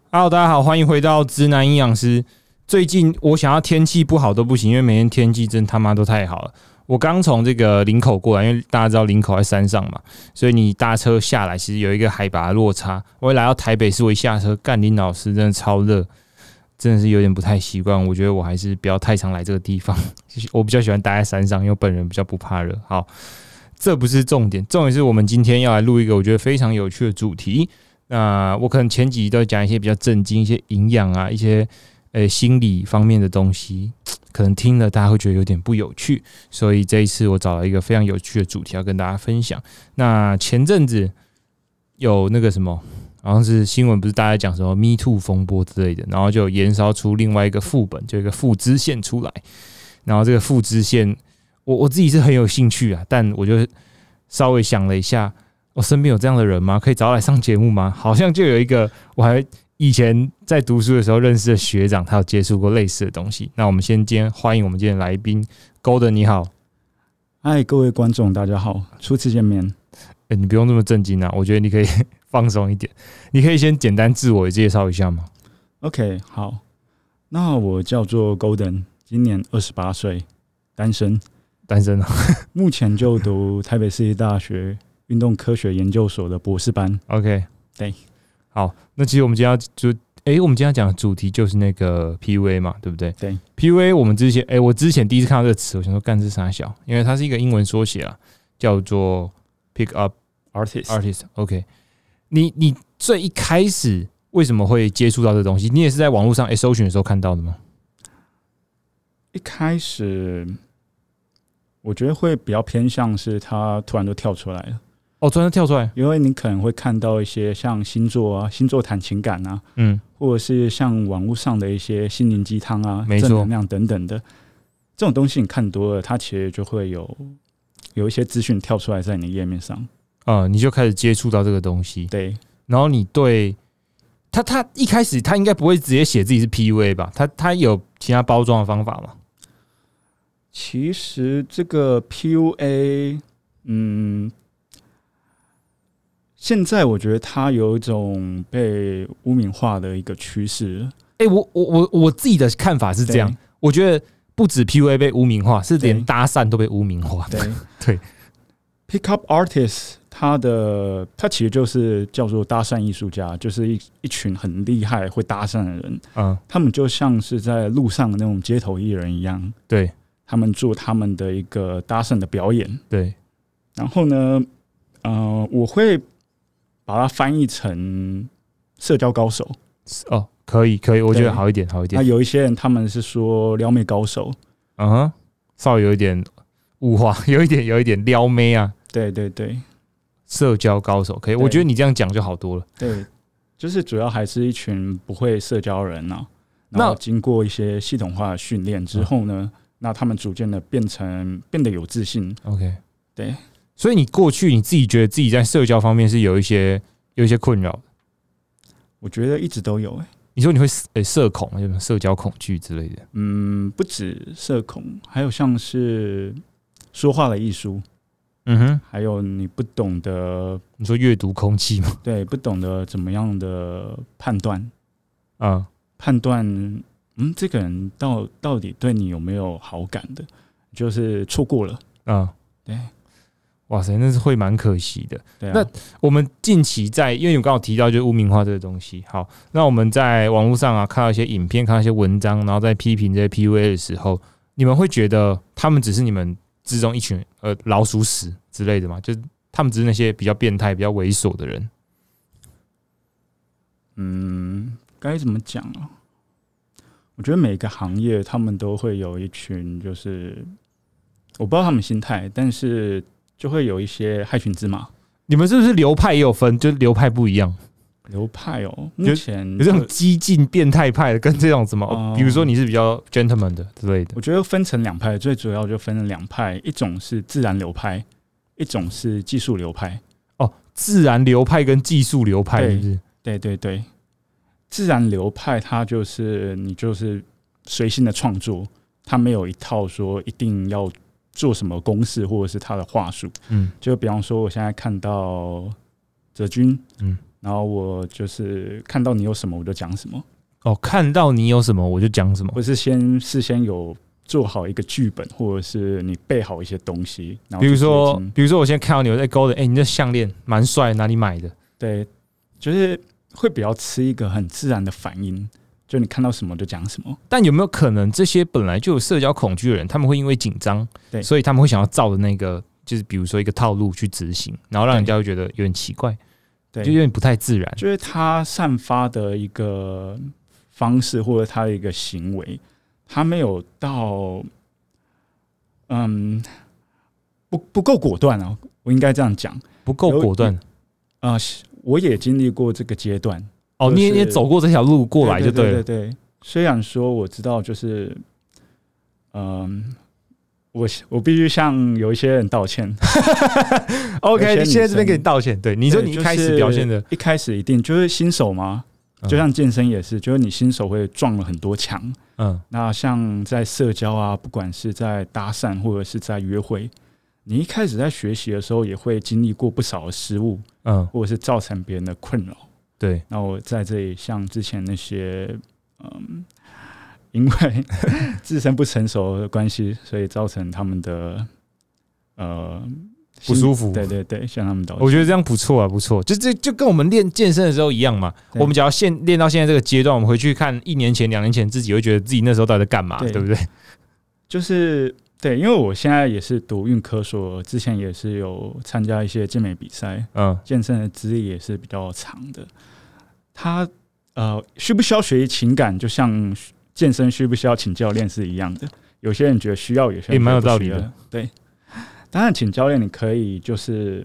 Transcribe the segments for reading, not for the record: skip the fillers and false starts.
Hello， 大家好，欢迎回到直男营养师。最近我想要天气不好都不行，因为每天天气真他妈都太好了。我刚从这个林口过来，因为大家知道林口在山上嘛，所以你搭车下来其实有一个海拔的落差。我一来到台北市，我一下车，干林老师真的超热，真的是有点不太习惯。我觉得我还是不要太常来这个地方，我比较喜欢待在山上，因为我本人比较不怕热。好，这不是重点，重点是我们今天要来录一个我觉得非常有趣的主题。那我可能前几集都讲一些比较正经、一些营养啊、一些心理方面的东西，可能听了大家会觉得有点不有趣，所以这一次我找了一个非常有趣的主题要跟大家分享。那前阵子有那个什么，好像是新闻，不是大家讲什么 Me Too 风波之类的，然后就延烧出另外一个副本，就一个副支线出来。然后这个副支线，我自己是很有兴趣啊，但我就稍微想了一下。我身边有这样的人吗？可以找来上节目吗？好像就有一个，我还以前在读书的时候认识的学长，他有接触过类似的东西。那我们今天欢迎我们今天的来宾 Golden， 你好。 嗨，各位观众，大家好，初次见面。 你不用这么震惊啊，我觉得你可以放松一点。你可以先简单自我介绍一下吗 ？OK， 好，那我叫做 Golden， 今年28岁，单身啊。 目前就读台北市立大学运动科学研究所的博士班。 OK， 对， 好，那其实我们今天我们今天要讲的主题就是那个 PUA 嘛，对不对？ 对 ，PUA 我们之前，我之前第一次看到这个词，我想说干是啥小，因为它是一个英文缩写啦，叫做 Pick Up Artist。OK， 你最一开始为什么会接触到这个东西？你也是在网络上搜寻的时候看到的吗？ 一开始我觉得会比较偏向是它突然就跳出来了。 哦，突然跳出来， 因为你可能会看到一些像星座啊、星座谈情感啊，或者是像网络上的一些心灵鸡汤啊、正能量等等的这种东西，你看多了，它其实就会有一些资讯跳出来在你的页面上， 你就开始接触到这个东西。 对， 然后你对他一开始他应该不会直接写自己是 PUA 吧？他有其他包装的方法吗？ 其实这个 PUA，现在我觉得它有一种被污名化的一个趋势。 我自己的看法是这样，我觉得不止 PUA 被污名化，是连搭讪都被污名化。对 ，Pick Up Artist， 它其实就是叫做搭讪艺术家，就是一群很厉害会搭讪的人。他们就像是在路上的那种街头艺人一样。 对， 他们做他们的一个搭讪的表演。对，然后呢，我会把它翻译成社交高手。 哦，可以，我觉得好一点。 那有一些人他们是说撩妹高手， 稍微有一点物化，有一点撩妹啊。 对， 社交高手可以，我觉得你这样讲就好多了。 对，就是主要还是一群不会社交人啊，然后经过一些系统化的训练之后呢，那他们逐渐的变得有自信。 OK， 对。 所以你过去你自己觉得自己在社交方面是有一些困扰的？ 我觉得一直都有。 你说你会社恐，有没有社交恐惧之类的？ 不止社恐，还有像是说话的艺术。还有你不懂得， 你说阅读空气吗？ 对，不懂得怎么样的判断。判断这个人到底对你有没有好感的，就是错过了。对。 哇塞，那是会蛮可惜的。 对啊， 那我们近期因为你刚好提到就是污名化这个东西，好，那我们在网络上看到一些影片，看到一些文章，然后在批评这些 PUA 的时候，你们会觉得他们只是你们之中一群老鼠屎之类的吗？就是他们只是那些比较变态、比较猥琐的人？ 该怎么讲啊？我觉得每个行业他们都会有一群，就是我不知道他们心态，但是就会有一些害群之马。你们是不是流派也有分？就是流派不一样。流派目前有这种激进变态派的，跟这种什么，比如说你是比较 gentleman 的之类的。 我觉得分成两派，最主要就分成两派，一种是自然流派，一种是技术流派。 自然流派跟技术流派是不是？ 对，自然流派它就是你就是随性的创作，它没有一套说一定要做什么公式或者是他的话术。就比方说我现在看到哲君， 然后我就是看到你有什么我就讲什么。 哦，看到你有什么我就讲什么， 或是事先有做好一个剧本，或者是你备好一些东西，然后比如说我现在看到你有在勾的，你这项链蛮帅，哪里买的？ 对，就是会比较吃一个很自然的反应，就你看到什么就讲什么。 但有没有可能这些本来就有社交恐惧的人，他们会因为紧张，所以他们会想要照着那个，就是比如说一个套路去执行，然后让人家会觉得有点奇怪， 对， 就有点不太自然。 就是他散发的一个方式或者他的一个行为，他没有到不够果断啊，我应该这样讲， 不够果断我也经历过这个阶段哦，你也走过这条路过来就对了。 对，虽然说我知道，就是我必须向有一些人道歉。 OK， 现在这边给你道歉。对，你说你一开始表现的， 一开始一定就是新手嘛。就像健身也是，就是你新手会撞了很多墙。那像在社交啊，不管是在搭讪或者是在约会，你一开始在学习的时候，也会经历过不少的失误，或者是造成别人的困扰。 对， 那我在这里，像之前那些，因为自身不成熟的关系，所以造成他们的不舒服， 对，向他们道歉。 我觉得这样不错啊，不错，就跟我们练健身的时候一样嘛。我们只要练到现在这个阶段，我们回去看1年前、2年前自己，会觉得自己那时候到底在干嘛，对不对？ 就是对，因为我现在也是读运科所，之前也是有参加一些健美比赛，健身的资历也是比较长的。他需不需要学习情感，就像健身需不需要请教练是一样的。有些人觉得需要，有些人蛮有道理的， 对。当然，请教练你可以就是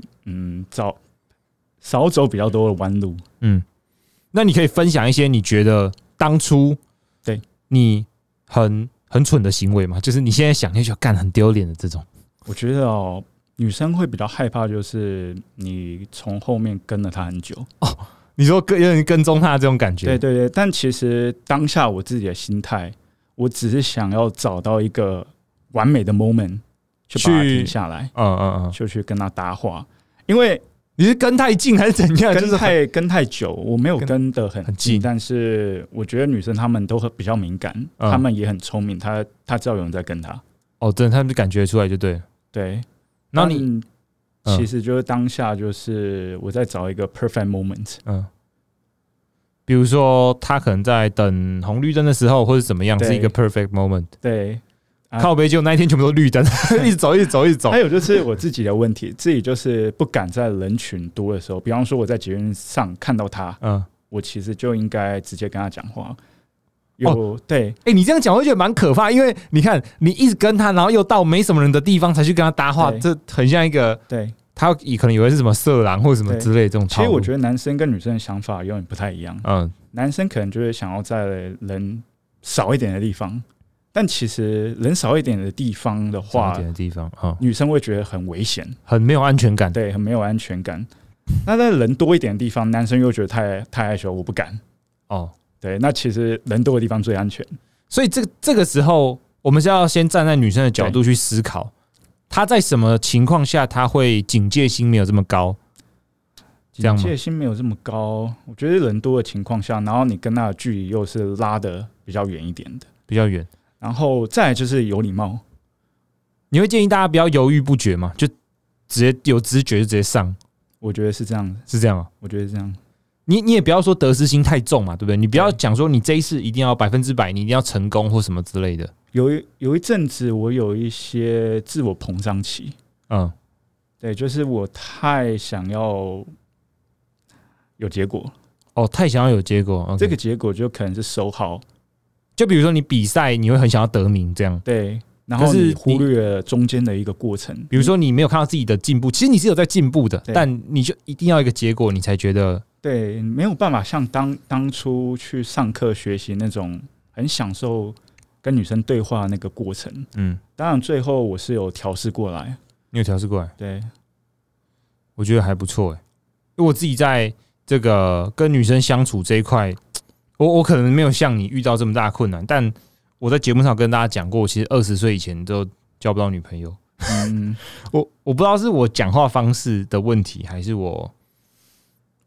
少走比较多的弯路。 那你可以分享一些你觉得当初对你很蠢的行为吗？就是你现在想就觉得干很丢脸的这种。 我觉得女生会比较害怕，就是你从后面跟了她很久。 你说有点跟踪她这种感觉。 对，但其实当下我自己的心态，我只是想要找到一个完美的 moment。去把它停下来，就去跟他搭话。因为你是跟太近还是怎样？ 跟太久，我没有跟得很近，但是我觉得女生她们都比较敏感，她们也很聪明，她知道有人在跟她。 真的，她们感觉出来就对了。 对，那你其实就是当下就是我在找一个 perfect moment。 比如说她可能在等红绿灯的时候，或者怎么样，是一个 perfect moment。 对。 靠北就那一天全部都绿灯，一直走。还有就是我自己的问题，自己就是不敢在人群多的时候，比方说我在捷运上看到他，我其实就应该直接跟他讲话。对， 你这样讲我会觉得蛮可怕，因为你看你一直跟他，然后又到没什么人的地方才去跟他搭话，这很像一个他可能以为是什么色狼或者什么之类的这种套路。 其实我觉得男生跟女生的想法永远不太一样。男生可能就是想要在人少一点的地方。但其实人少一点的地方的话，女生会觉得很危险， 很没有安全感。 对，很没有安全感。那在人多一点的地方，男生又觉得太害羞，我不敢。对，那其实人多的地方最安全。 所以这个时候，我们是要先站在女生的角度去思考，她在什么情况下她会警戒心没有这么高？ 警戒心没有这么高，我觉得人多的情况下，然后你跟她的距离又是拉得比较远一点的， 比较远。 然后再来就是有礼貌， 你会建议大家不要犹豫不决吗？就直接有直觉就直接上。 我觉得是这样的， 是这样啊。 我觉得是这样。 你也不要说得失心太重嘛，对不对？你不要讲说你这一次一定要100%，你一定要成功或什么之类的。 有一阵子我有一些自我膨胀期，对，就是我太想要有结果。 太想要有结果， 这个结果就可能是收好。 就比如说你比赛，你会很想要得名，这样对，然后你忽略了中间的一个过程。 比如说你没有看到自己的进步，其实你是有在进步的，但你就一定要一个结果，你才觉得对，没有办法像当初去上课学习那种很享受跟女生对话的那个过程。当然最后我是有调试过来。 你有调试过来？ 对， 我觉得还不错因为我自己在这个跟女生相处这一块。我可能没有像你遇到这么大的困难，但我在节目上跟大家讲过，我其实20岁以前都交不到女朋友。我不知道是我讲话方式的问题，还是我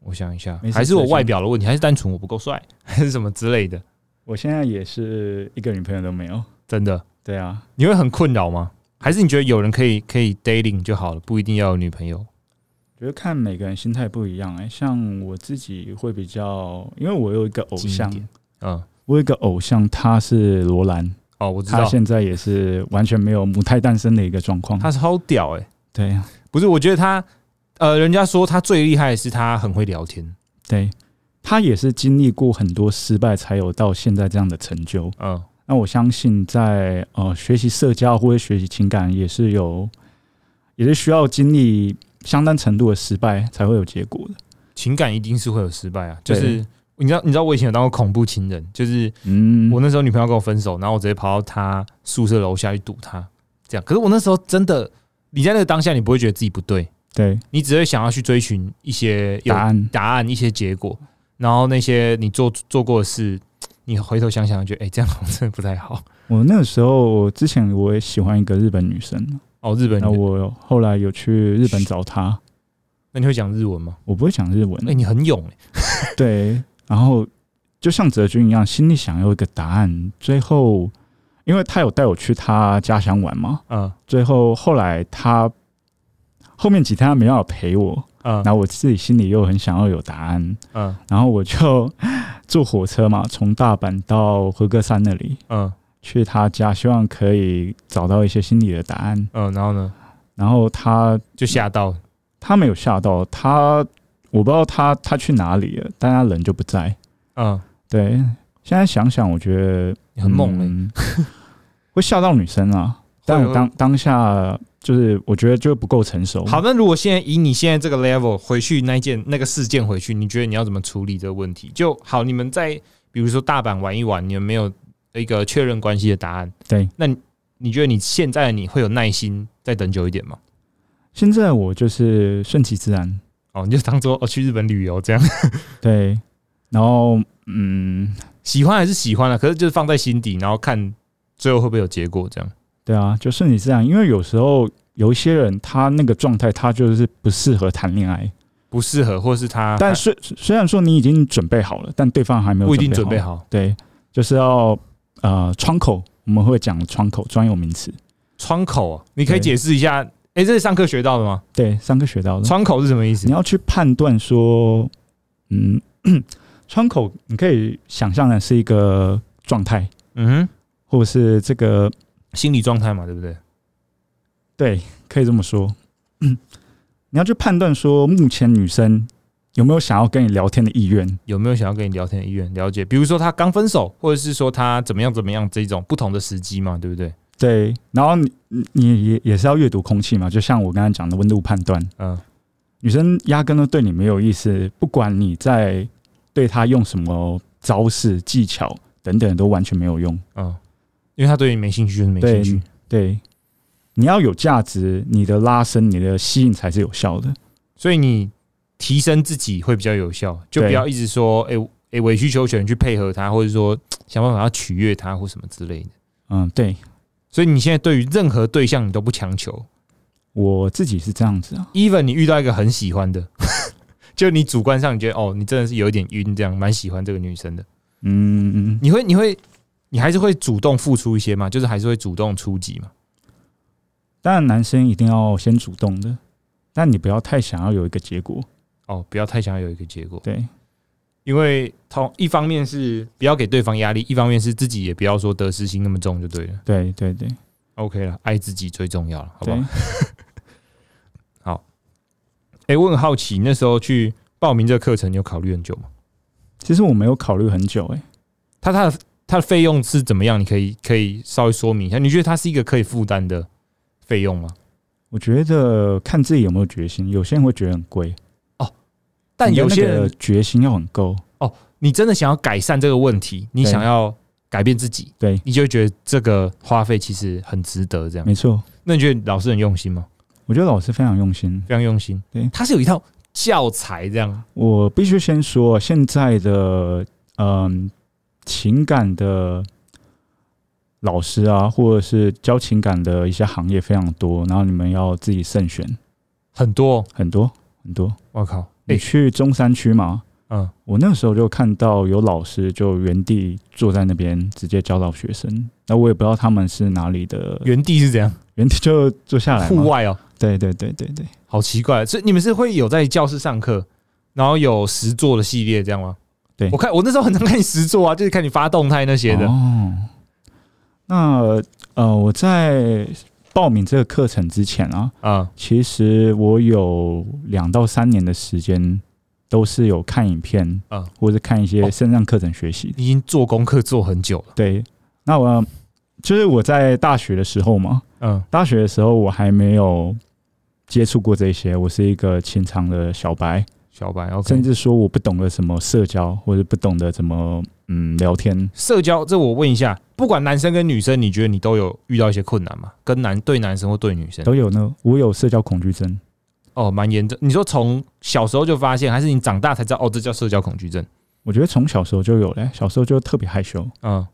我想一下， 没事还是我外表的问题，还是单纯我不够帅，还是什么之类的？ 我现在也是一个女朋友都没有。 真的？ 对啊， 你会很困扰吗？还是你觉得有人可以 dating 就好了，不一定要有女朋友？ 觉得看每个人心态不一样像我自己会比较，因为我有一个偶像，我有一个偶像，他是罗兰。哦，我知道，他现在也是完全没有母胎单身的一个状况。 他超屌对啊， 不是，我觉得他人家说他最厉害的是他很会聊天。 对，他也是经历过很多失败，才有到现在这样的成就。那我相信在学习社交或者学习情感也是需要经历相当程度的失败才会有结果的。 情感一定是会有失败啊，就是你知道我以前有当过恐怖情人，就是我那时候女朋友跟我分手，然后我直接跑到她宿舍楼下去堵她，这样。可是我那时候真的，你在那个当下，你不会觉得自己不对， 对， 你只会想要去追寻一些答案、一些结果，然后那些你做过的事，你回头想想，觉得这样好像真的不太好。 我那个时候之前我也喜欢一个日本女生， 日本女生， 那我后来有去日本找她。 那你会讲日文吗？ 我不会讲日文。 你很勇对，然后就像哲君一样，心里想要一个答案，最后因为他有带我去他家乡玩嘛，最后来他后面几天他没办法陪我，然后我自己心里又很想要有答案，然后我就坐火车嘛，从大阪到和歌山那里，去他家，希望可以找到一些心里的答案。 然后呢？ 然后他就吓到， 他没有吓到，我不知道他去哪里了，但他人就不在。对，现在想想，我觉得你很猛会吓到女生啊。但我当下就是我觉得就不够成熟。 好，那如果现在以你现在这个 level 回去那个事件回去，你觉得你要怎么处理这个问题？就好，你们在比如说大阪玩一玩，你们没有一个确认关系的答案。 对， 那你觉得你现在你会有耐心再等久一点吗？ 现在我就是顺其自然。 你就当做去日本旅游这样。 对，然后喜欢还是喜欢可是就是放在心底，然后看最后会不会有结果这样。 对啊，就顺其自然，因为有时候有一些人他那个状态他就是不适合谈恋爱， 不适合，或是他， 但虽然说你已经准备好了，但对方还没有不一定准备好。 对，就是要窗口，我们会讲窗口专有名词。 窗口你可以解释一下？这是上课学到的吗？ 对，上课学到的。 窗口是什么意思？ 你要去判断说，窗口你可以想象的是一个状态，或者是这个心理状态嘛，对不对？ 对，可以这么说。你要去判断说，目前女生有没有想要跟你聊天的意愿， 有没有想要跟你聊天的意愿？了解，比如说她刚分手，或者是说她怎么样这种不同的时机嘛，对不对？ 对，然后你也是要阅读空气嘛，就像我刚才讲的温度判断。女生压根都对你没有意思，不管你在对她用什么招式、技巧等等，都完全没有用。 因为她对你没兴趣，就是没兴趣。 对，你要有价值，你的拉伸、你的吸引才是有效的。 所以你提升自己会比较有效，就不要一直说委曲求全去配合她，或者说想办法要取悦她或什么之类的。 对。 所以你现在对于任何对象你都不强求？ 我自己是这样子啊。 even 你遇到一个很喜欢的，就你主观上你觉得你真的是有一点晕，这样蛮喜欢这个女生的。你还是会主动付出一些嘛？就是还是会主动出击嘛？ 当然，男生一定要先主动的，但你不要太想要有一个结果。 不要太想要有一个结果。 对。 因为一方面是不要给对方压力，一方面是自己也不要说得失心那么重就对了。 对对对 ，OK 了，爱自己最重要了，好不好？好。我很好奇，那时候去报名这个课程，你有考虑很久吗？ 其实我没有考虑很久。 它的费用是怎么样？你可以稍微说明一下。你觉得它是一个可以负担的费用吗？ 我觉得看自己有没有决心，有些人会觉得很贵。 但有些人决心要很够你真的想要改善这个问题，你想要改变自己， 对， 你就会觉得这个花费其实很值得，这样没错。 那你觉得老师很用心吗？ 我觉得老师非常用心， 非常用心。对，他是有一套教材这样。 我必须先说，现在的情感的老师啊，或者是教情感的一些行业非常多，然后你们要自己慎选， 很多。 我靠！ 你去中山区嘛？我那个时候就看到有老师就原地坐在那边直接教导学生，那我也不知道他们是哪里的。 原地是怎样？原地就坐下来， 户外哦。 对， 好奇怪，所以你们是会有在教室上课，然后有实作的系列这样吗？ 对， 我那时候很常看你实作啊，就是看你发动态那些的。 哦，那我在报名这个课程之前啊，其实我有2到3年的时间。都是有看影片，或者看一些线上课程学习。 已经做功课做很久了。 对，那就是我在大学的时候嘛，大学的时候我还没有接触过这些，我是一个情场的小白，甚至说我不懂得什么社交，或者不懂得怎么聊天。 社交，这我问一下，不管男生跟女生，你觉得你都有遇到一些困难吗？对男生或对女生都有呢。我有社交恐惧症。 哦，蛮严重。你说从小时候就发现，还是你长大才知道？哦，这叫社交恐惧症。 我觉得从小时候就有了，小时候就特别害羞。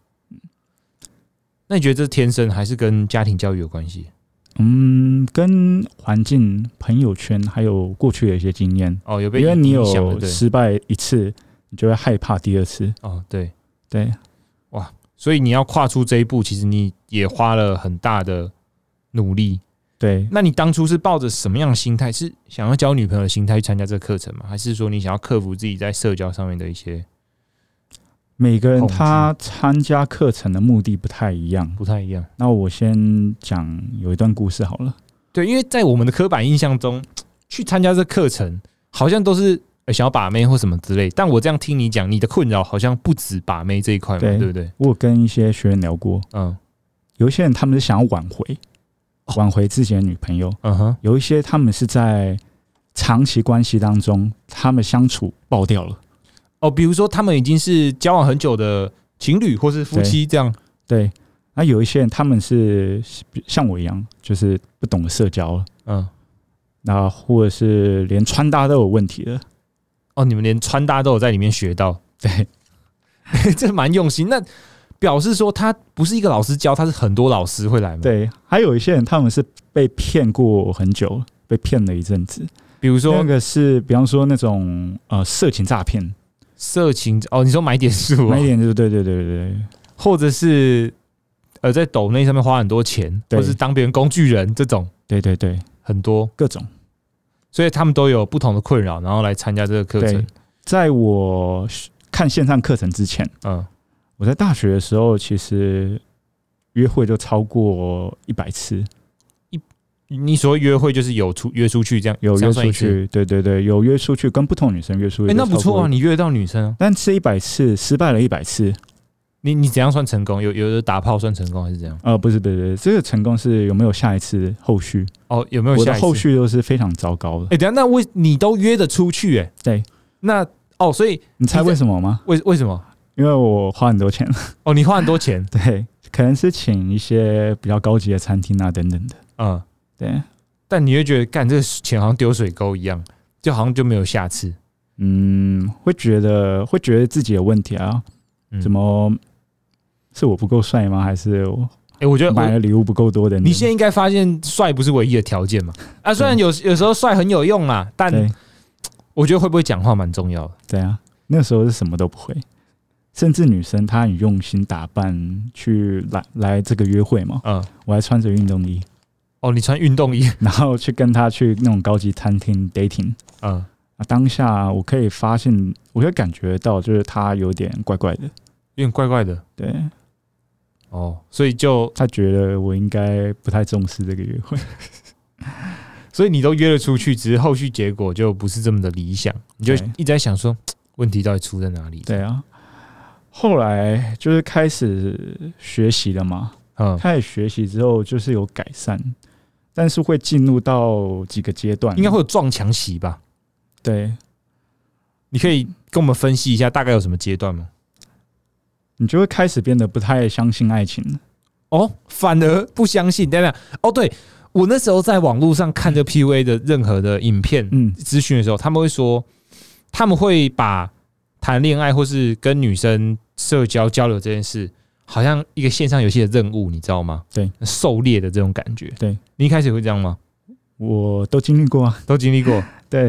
那你觉得这是天生，还是跟家庭教育有关系？ 跟环境、朋友圈，还有过去的一些经验。 有被因为你有失败1次，你就会害怕第2次。 对， 哇！ 所以你要跨出这一步，其实你也花了很大的努力。 对， 那你当初是抱着什么样的心态？是想要交女朋友的心态去参加这个课程吗？还是说你想要克服自己在社交上面的一些？ 每个人他参加课程的目的不太一样。那我先讲有一段故事好了。 对，因为在我们的刻板印象中，去参加这个课程好像都是想要把妹或什么之类。但我这样听你讲，你的困扰好像不止把妹这一块嘛，对不对？ 我有跟一些学员聊过，有一些人他们是想要挽回自己的女朋友，有一些他们是在长期关系当中，他们相处爆掉了。 比如说他们已经是交往很久的情侣或是夫妻这样。 对，那有一些人他们是像我一样，就是不懂得社交了，那或者是连穿搭都有问题了。 你们连穿搭都有在里面学到， 对， 这蛮用心。那表示说他不是一个老师教，他是很多老师会来吗？ 对，还有一些人他们是被骗过很久，被骗了一阵子。 比如说那个是，比方说那种色情诈骗， 你说买点数， 买点数，对， 或者是在抖内上面花很多钱，或是当别人工具人这种， 对， 很多各种， 所以他们都有不同的困扰，然后来参加这个课程。 在我看线上课程之前，我在大学的时候，其实约会就超过100次。 你所谓约会就是有约出去这样， 有约出去，对，有约出去跟不同女生约出去。 那不错啊，你约到女生， 但是100次失败了100次。 你怎样算成功？有的打炮算成功还是怎样？ 不是，这个成功是有没有下一次后续？ 有没有下一次？ 我的后续都是非常糟糕的。 等一下，那你都约得出去？ 对， 那所以你猜为什么吗？ 为什么？ 因为我花很多钱。 你花很多钱？ 对，可能是请一些比较高级的餐厅啊等等的。对， 但你会觉得干这个钱好像丢水沟一样，就好像就没有下次。 会觉得自己有问题啊？怎么是我不够帅吗？还是我觉得买的礼物不够多的？ 你现在应该发现帅不是唯一的条件嘛？虽然有时候帅很有用啦，但我觉得会不会讲话蛮重要的。 对啊，那时候是什么都不会，甚至女生她很用心打扮去来这个约会嘛。我还穿着运动衣。 你穿运动衣， 然后去跟他去那种高级餐厅 dating。当下我可以发现，我可以感觉到，就是他有点怪怪的， 有点怪怪的。 对， 所以他觉得我应该不太重视这个约会， 所以你都约了出去，只是后续结果就不是这么的理想，你就一直在想说，问题到底出在哪里？ 对啊，后来就是开始学习了嘛。开始学习之后，就是有改善。但是会进入到几个阶段， 应该会有撞墙期吧？ 对， 你可以跟我们分析一下大概有什么阶段吗？ 你就会开始变得不太相信爱情反而不相信。等等，对，我那时候在网络上看这 PUA 的任何的影片、资讯的时候，他们会说，他们会把谈恋爱或是跟女生社交交流这件事，好像一个线上游戏的任务，你知道吗？ 对， 狩猎的这种感觉。 对， 你一开始会这样吗？ 我都经历过啊， 都经历过。 对，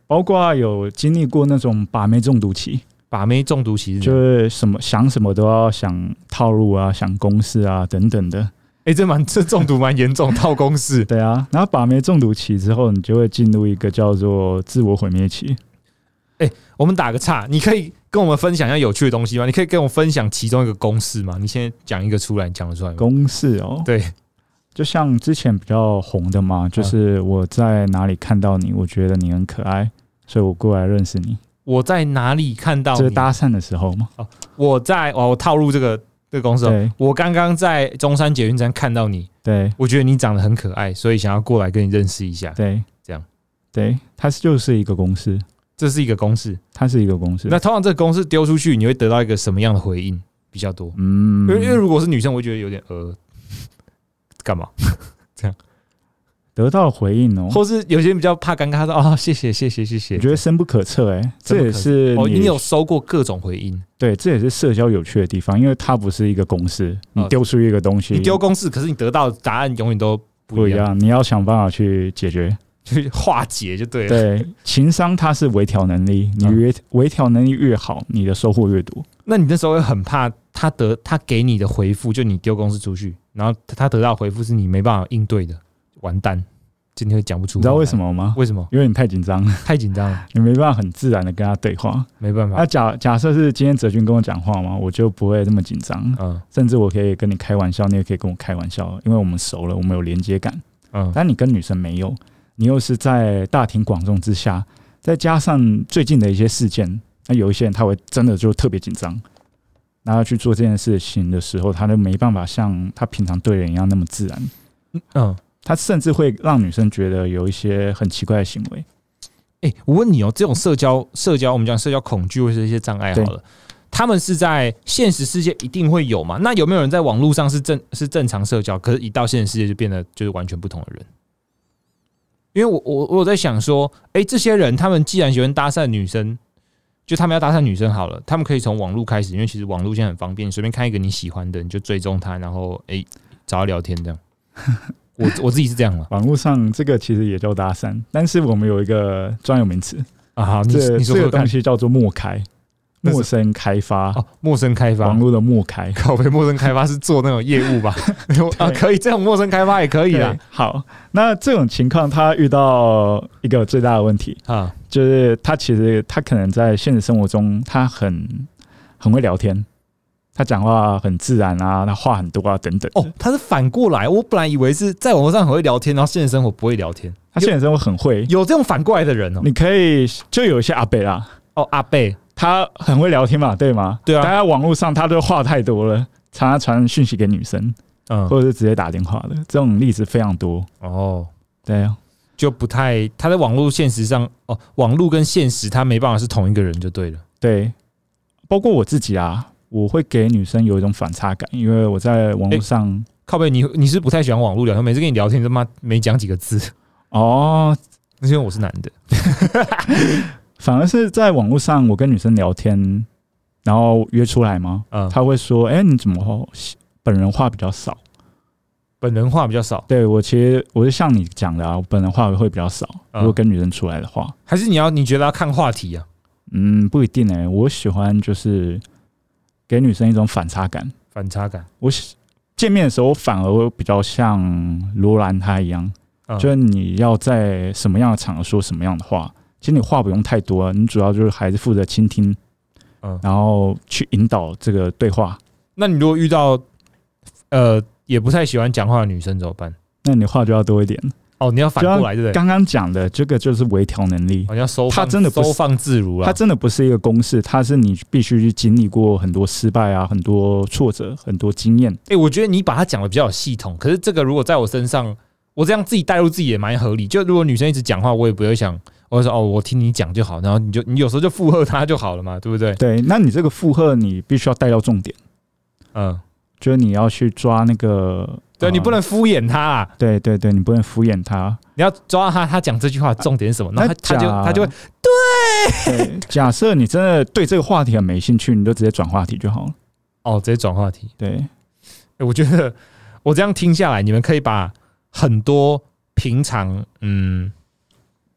包括有经历过那种把妹中毒期。 把妹中毒期就是想什么都要想套路啊，想公式啊等等的。 这中毒蛮严重，套公式。 对啊，然后把妹中毒期之后，你就会进入一个叫做自我毁灭期。 我们打个岔，你可以跟我们分享一下有趣的东西吗？你可以跟我分享其中一个公式吗？你现在讲一个出来，你讲得出来吗？ 公式哦， 对， 就像之前比较红的嘛，就是我在哪里看到你，我觉得你很可爱，所以我过来认识你。 我在哪里看到你？ 就是搭讪的时候嘛。 我套入这个公式哦。我刚刚在中山捷运站看到你， 对， 我觉得你长得很可爱，所以想要过来跟你认识一下。 对， 这样， 对，它就是一个公式。 这是一个公式， 它是一个公式。 那通常这个公式丢出去，你会得到一个什么样的回应比较多？因为如果是女生，我会觉得有点干嘛这样？ 得到回应哦， 或是有些人比较怕尴尬，说谢谢。我觉得深不可测这也是你有收过各种回应， 对，这也是社交有趣的地方，因为它不是一个公式，你丢出一个东西， 你丢公式，可是你得到的答案永远都不一样， 你要想办法去解决， 去化解就对了。 对，情商它是微调能力，你微调能力越好，你的收获越多。 那你那时候会很怕他给你的回复，就你丢公式出去，然后他得到的回复是你没办法应对的，完蛋。今天会讲不出， 你知道为什么吗？ 为什么？ 因为你太紧张了，你没办法很自然的跟他对话， 没办法。 那假设是今天哲君跟我讲话嘛，我就不会这么紧张，甚至我可以跟你开玩笑，你也可以跟我开玩笑，因为我们熟了，我们有连接感，但你跟女生没有，你又是在大庭广众之下，再加上最近的一些事件，那有一些人他会真的就特别紧张，然后去做这件事情的时候，他就没办法像他平常对人一样那么自然，他甚至会让女生觉得有一些很奇怪的行为。 我问你哦，这种社交，我们讲社交恐惧或是一些障碍好了，他们是在现实世界一定会有嘛？那有没有人在网络上是正常社交，可是一到现实世界就变得就是完全不同的人？因为我有在想说，这些人他们既然喜欢搭讪女生，就他们要搭讪女生好了，他们可以从网络开始，因为其实网络现在很方便，随便看一个你喜欢的，你就追踪他，然后找他聊天这样。我自己是这样嘛， 网络上这个其实也叫搭讪，但是我们有一个专有名词好，你说这个东西叫做陌开，陌生开发陌生开发， 网络的陌开， 靠北陌生开发是做那种业务吧？可以，这种陌生开发也可以啦。 好，那这种情况他遇到一个最大的问题就是他可能在现实生活中他很会聊天。他讲话很自然啊，他话很多啊，等等。 他是反过来，我本来以为是在网络上很会聊天，然后现实生活不会聊天。 他现实生活很会， 有这种反过来的人你可以就有一些阿伯啦， 阿伯他很会聊天嘛，对吗？ 对啊。 但在网络上他的话太多了，常常传讯息给女生，或者是直接打电话的，这种例子非常多。对啊， 就不太他在网络现实上网络跟现实他没办法是同一个人就对了。 对，包括我自己啊。我会给女生有一种反差感，因为我在网络上靠北，你是不太喜欢网络聊天，每次跟你聊天他妈没讲几个字那是因为我是男的， 反而是在网络上我跟女生聊天，然后约出来嘛，她会说：“你怎么本人话比较少？” 本人话比较少， 对我其实我是像你讲的我本人话会比较少。如果跟女生出来的话， 还是你觉得要看话题啊？ 不一定我喜欢就是给女生一种反差感。我见面的时候反而会比较像罗兰他一样，就是你要在什么样的场合说什么样的话，其实你话不用太多，你主要就是还是负责倾听，然后去引导这个对话。 那你如果遇到也不太喜欢讲话的女生怎么办？ 那你话就要多一点。 你要反过来，对不对？ 刚刚讲的这个就是微调能力， 你要收放自如啊！ 它真的不是一个公式，它是你必须去经历过很多失败啊，很多挫折，很多经验。 我觉得你把它讲的比较有系统，可是这个如果在我身上，我这样自己带入自己也蛮合理。就如果女生一直讲话，我也不会想，我会说我听你讲就好，然后你有时候就附和她就好了嘛，对不对？ 对，那你这个附和你必须要带到重点，就是你要去抓那个。 对，你不能敷衍他啊！ 对，你不能敷衍他， 你要抓他讲这句话重点是什么，然后他就会对。假设你真的对这个话题很没兴趣，你就直接转话题就好了。 直接转话题。 对， 我觉得我这样听下来，你们可以把很多平常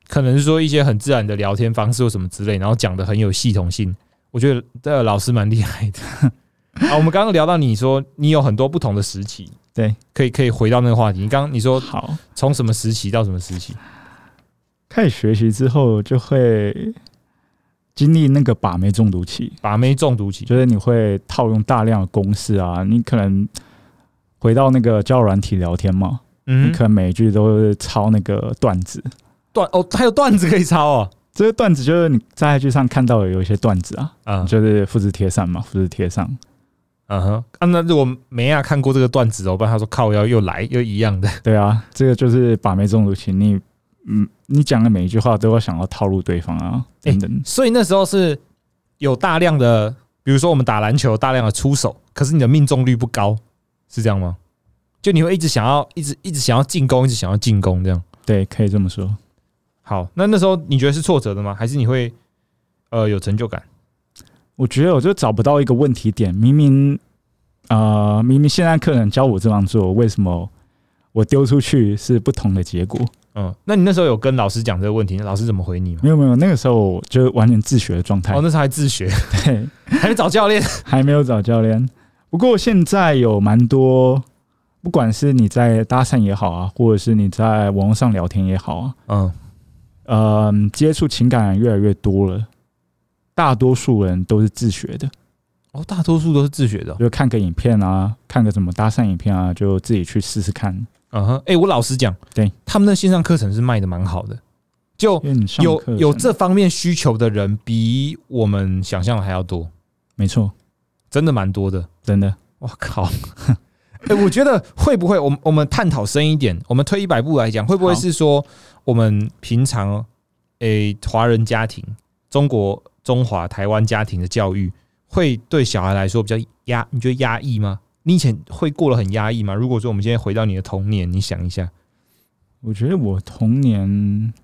可能是说一些很自然的聊天方式或什么之类，然后讲的很有系统性。我觉得这个老师蛮厉害的。好，我们刚刚聊到你说你有很多不同的时期， 对， 可以回到那个话题。你说好， 从什么时期到什么时期？ 开始学习之后就会经历那个把妹中毒期。 把妹中毒期就是你会套用大量的公式啊，你可能回到那个交友软体聊天嘛，你可能每一句都是抄那个段子。 还有段子可以抄哦。 这个段子就是你在 IG 上看到的有一些段子啊，就是复制贴上嘛，复制贴上。 那如果没看过这个段子，我不然他说靠腰又来又一样的。 对啊，这个就是把妹中毒期。你讲的每一句话都要想要套路对方啊，等等。 所以那时候是有大量的，比如说我们打篮球大量的出手，可是你的命中率不高，是这样吗？就你会一直想要进攻，一直想要进攻这样。 对，可以这么说。 好，那时候你觉得是挫折的吗？还是你会有成就感？ 我觉得我就找不到一个问题点，明明现在客人教我这样做，为什么我丢出去是不同的结果？ 那你那时候有跟老师讲这个问题，老师怎么回你吗？ 没有，那个时候就完全自学的状态。 那时候还自学， 对， 还没找教练， 还没有找教练。不过现在有蛮多，不管是你在搭讪也好啊，或者是你在网络上聊天也好啊，接触情感越来越多了，大多数人都是自学的。 大多数都是自学的， 就看个影片啊，看个什么搭讪影片啊，就自己去试试看。 我老实讲， 对， 他们的线上课程是卖的蛮好的，就有这方面需求的人比我们想象的还要多。 没错， 真的蛮多的， 真的。 我靠！我觉得会不会我们探讨深一点，我们退100步来讲，会不会是说我们平常华人家庭、中华台湾家庭的教育，会对小孩来说比较你觉得压抑吗？你以前会过得很压抑吗？如果说我们现在回到你的童年，你想一下。 我觉得我童年，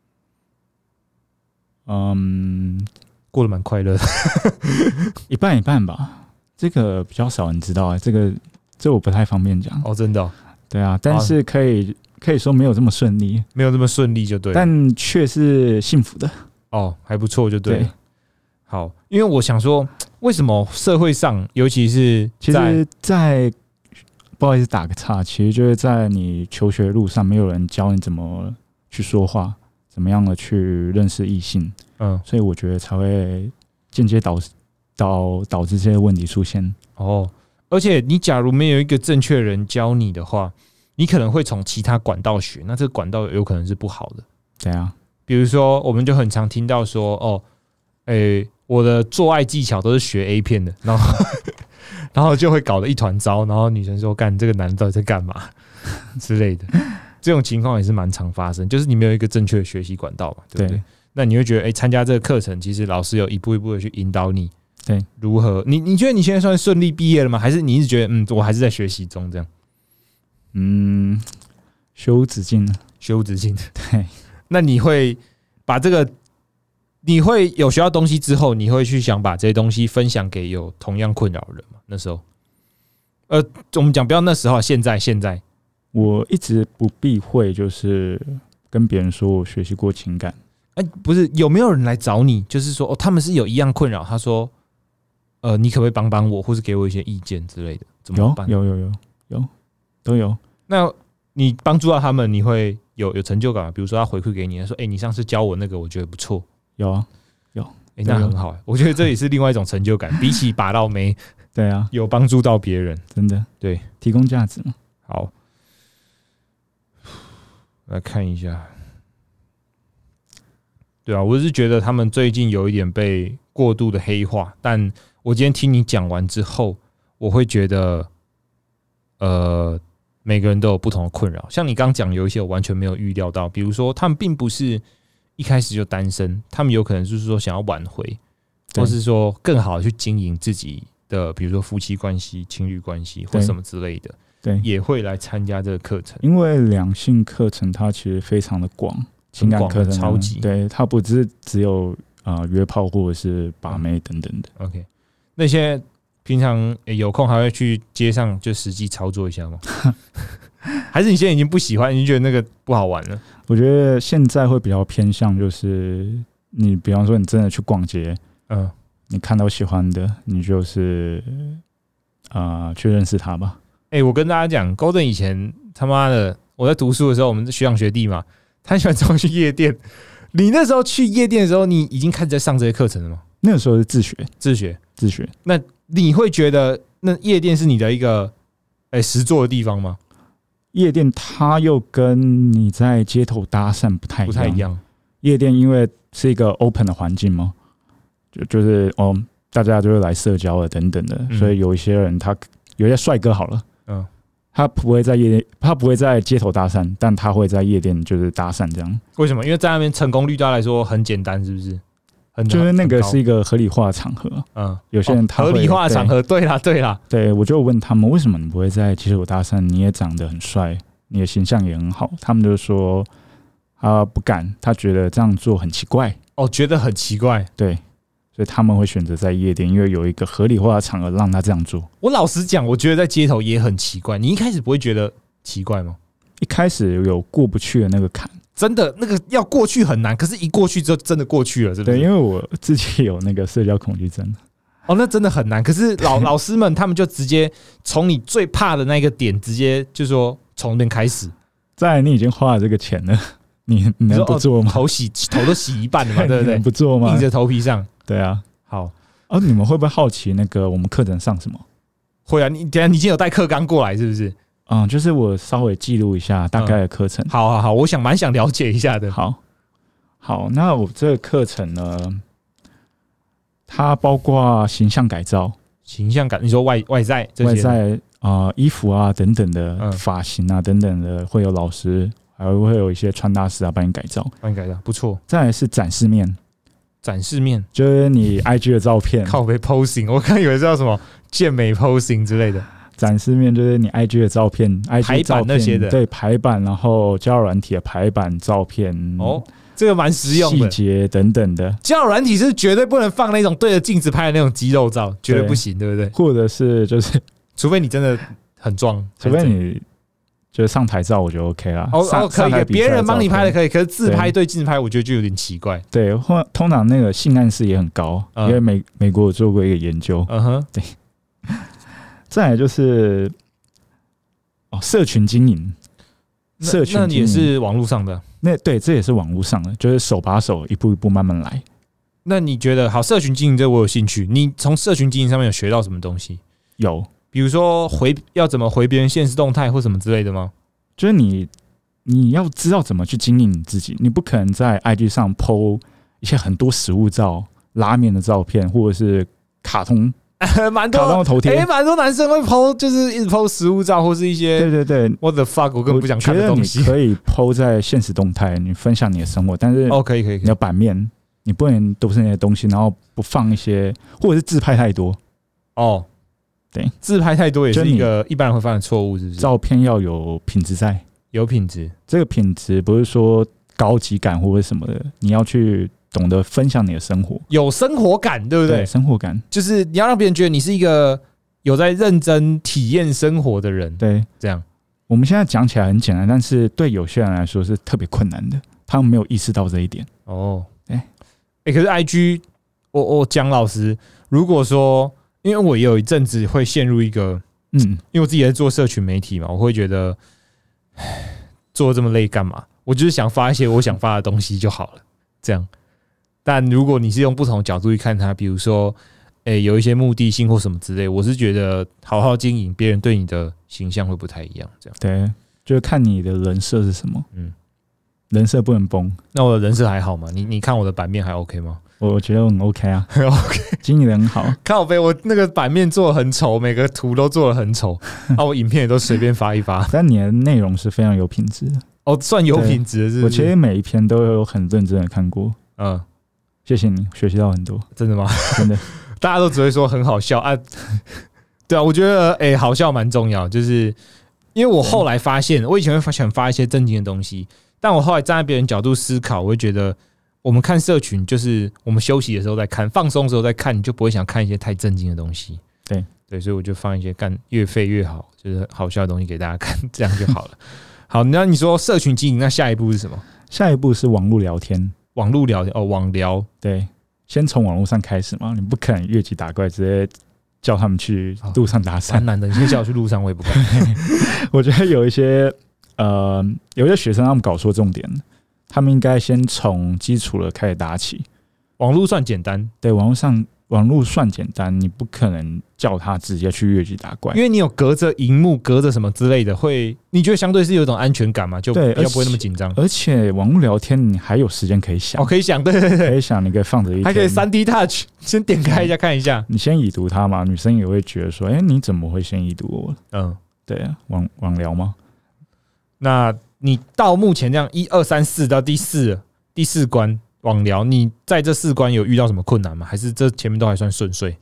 过得蛮快乐的， 一半一半吧。这个比较少人知道这我不太方便讲。 真的。 对啊，但是可以说没有这么顺利， 没有这么顺利就对了， 但却是幸福的。 还不错就对了。好，因为我想说，为什么社会上，尤其是在不好意思打个岔，其实就是在你求学路上，没有人教你怎么去说话，怎么样的去认识异性，所以我觉得才会间接导致这些问题出现。 而且你假如没有一个正确的人教你的话，你可能会从其他管道学，那这个管道有可能是不好的。 对啊， 比如说，我们就很常听到说，我的做爱技巧都是学 A 片的，然后就会搞得一团糟，然后女生说：“干，这个男的到底在干嘛？”之类的，这种情况也是蛮常发生，就是你没有一个正确的学习管道嘛，对不对？那你会觉得，参加这个课程，其实老师有一步一步的去引导你， 对， 如何？你觉得你现在算顺利毕业了吗？还是你一直觉得，我还是在学习中这样？ 学无止境， 学无止境。 对， 那你会把这个？你会有学到东西之后，你会去想把这些东西分享给有同样困扰的人吗？那时候，我们讲不要那时候，现在， 我一直不避讳，就是跟别人说我学习过情感。 不是，有没有人来找你？就是说，他们是有一样困扰，他说，你可不可以帮帮我，或是给我一些意见之类的？怎么办？ 有，都有。那你帮助到他们，你会有成就感吗？比如说他回馈给你，说，你上次教我那个，我觉得不错。 有， 那很好。我觉得这也是另外一种成就感，比起把到妹， 对啊， 有帮助到别人， 真的， 对， 提供价值嘛。 好，来看一下，对啊，我是觉得他们最近有一点被过度的黑化，但我今天听你讲完之后，我会觉得，每个人都有不同的困扰。像你刚讲，有一些我完全没有预料到，比如说他们并不是一开始就单身，他们有可能就是说想要挽回，或是说更好的去经营自己的，比如说夫妻关系、情侣关系或什么之类的， 对， 也会来参加这个课程。 因为两性课程它其实非常的广，情感课程超级， 对，它不是只有约炮或者是把妹等等的。 OK， 那些平常有空还会去街上就实际操作一下吗？ 还是你现在已经不喜欢，你觉得那个不好玩了？ 我觉得现在会比较偏向，就是你比方说你真的去逛街，你看到喜欢的，你就是去认识他吧。 我跟大家讲 ，Golden 以前他妈的，我在读书的时候，我们是学长学弟嘛，他很喜欢找我去夜店。你那时候去夜店的时候，你已经开始在上这些课程了吗？ 那个时候是自学。 那你会觉得那夜店是你的一个实作的地方吗？ 夜店它又跟你在街头搭讪不太一样。夜店因为是一个 open 的环境嘛，就是大家就会来社交了等等的，所以有一些人有一些帅哥好了，他不会在街头搭讪，但他会在夜店就是搭讪这样。为什么？因为在那边成功率对他来说很简单，是不是？ 就是那个是一个合理化的场合。有些人他合理化的场合，对啦。 对，我就问他们为什么你不会在街头搭讪？你也长得很帅，你的形象也很好，他们就说他不敢，他觉得这样做很奇怪。 觉得很奇怪。 对。所以他们会选择在夜店，因为有一个合理化的场合让他这样做。 我老实讲，我觉得在街头也很奇怪。你一开始不会觉得奇怪吗？ 一开始有过不去的那个坎， 真的那个要过去很难，可是一过去之后真的过去了，是不是？ 对，因为我自己有那个社交恐惧症。 那真的很难。可是老师们他们就直接从你最怕的那个点，直接就说从那边开始。 再来，你已经花了这个钱了，你能不做吗？ 头都洗一半了嘛，对不对？ 你能不做吗？ 硬着头皮上。 对啊， 好你们会不会好奇那个我们课程上什么？ 会啊，你等一下你今天有带课纲过来是不是？ 就是我稍微记录一下大概的课程。 好，我蛮想了解一下的。 好，那我这个课程呢，它包括形象改造， 你说外在这些， 外在衣服啊等等的，发型啊等等的，会有老师，还会有一些穿搭师啊帮你改造， 不错。 再来是展示面，就是你 IG 的照片， 靠北 posing， 我刚以为是叫什么健美 posing 之类的。 展示面就是你 IG 的照片， 排版那些的， 对，排版，然后交友软体的排版照片， 这个蛮实用的， 细节等等的。 交友软体是绝对不能放那种对着镜子拍的那种肌肉照，绝对不行，对不对？ 或者是就是除非你真的很壮， 除非你就是上台照，我觉得 OK 啦。 可以，别人帮你拍的可以，可是自拍对镜子拍，我觉得就有点奇怪。 对，通常那个性暗示也很高，因为美国有做过一个研究。对。再来就是社群经营， 那也是网络上的。 对，这也是网络上的，就是手把手一步一步慢慢来。 那你觉得好？社群经营这我有兴趣。你从社群经营上面有学到什么东西？ 有， 比如说要怎么回别人现实动态或什么之类的吗？ 就是你要知道怎么去经营你自己，你不可能在 IG 上 po 一些很多食物照、拉面的照片，或者是卡通蛮多的头贴， 蛮多男生会 po， 就是一直 po 食物照或是一些对 what the fuck 我根本不想看的东西。 你可以 po 在现实动态，你分享你的生活，但是可以， 你的版面你不能都是那些东西，然后不放一些，或者是自拍太多。对， 自拍太多也是一个一般人会犯的错误，是不是？ 照片要有品质在， 有品质。 这个品质不是说高级感或者什么的，你要去懂得分享你的生活， 有生活感，对不对？ 对，生活感就是你要让别人觉得你是一个有在认真体验生活的人。 对， 这样我们现在讲起来很简单，但是对有些人来说是特别困难的，他们没有意识到这一点。 可是 IG， 我讲老实，如果说，因为我也有一阵子会陷入一个，因为我自己在做社群媒体嘛，我会觉得，做这么累干嘛？我就是想发一些我想发的东西就好了，这样。但如果你是用不同的角度去看它，比如说，有一些目的性或什么之类，我是觉得好好经营，别人对你的形象会不太一样。这样， 对，就是看你的人设是什么。人设不能崩。 那我的人设还好吗？你看我的版面还 OK 吗？ 我觉得很 OK 啊 ，OK， 经营的很好。 靠北，我那个版面做的很丑，每个图都做的很丑，我影片也都随便发一发。 但你的内容是非常有品质的。 算有品质的是不是？ 我其实每一篇都有很认真的看过。谢谢你，学习到很多。 真的吗？ 真的， 大家都只会说很好笑啊。对啊，我觉得好笑蛮重要，就是因为我后来发现，我以前会想发一些正经的东西。但我后来站在别人角度思考，我会觉得我们看社群，就是我们休息的时候在看，放松的时候在看，你就不会想看一些太正经的东西。 对， 对，所以我就放一些越废越好，就是好笑的东西给大家看，这样就好了。好，那你说社群经营，那下一步是什么？ 下一步是网络聊天， 网络聊天哦，网聊， 对，先从网络上开始嘛，你不可能越级打怪直接叫他们去路上搭讪， 蛮难的。你先叫我去路上，我也不敢。 我觉得有一些学生他们搞错重点，他们应该先从基础的开始打起。 网络算简单， 对，网络算简单，你不可能叫他直接去越级打怪， 因为你有隔着荧幕、隔着什么之类的，你觉得相对是有一种安全感嘛，就比较不会那么紧张。 而且网络聊天你还有时间可以想， 可以想，对， 可以想，你可以放着一天， 还可以3D touch， 先点开一下看一下。 你先已读他嘛，女生也会觉得说，你怎么会先已读我？对啊，网聊吗？那你到目前这样1、2、3、4到第四关。网聊，你在这4关有遇到什么困难吗？还是这前面都还算顺遂？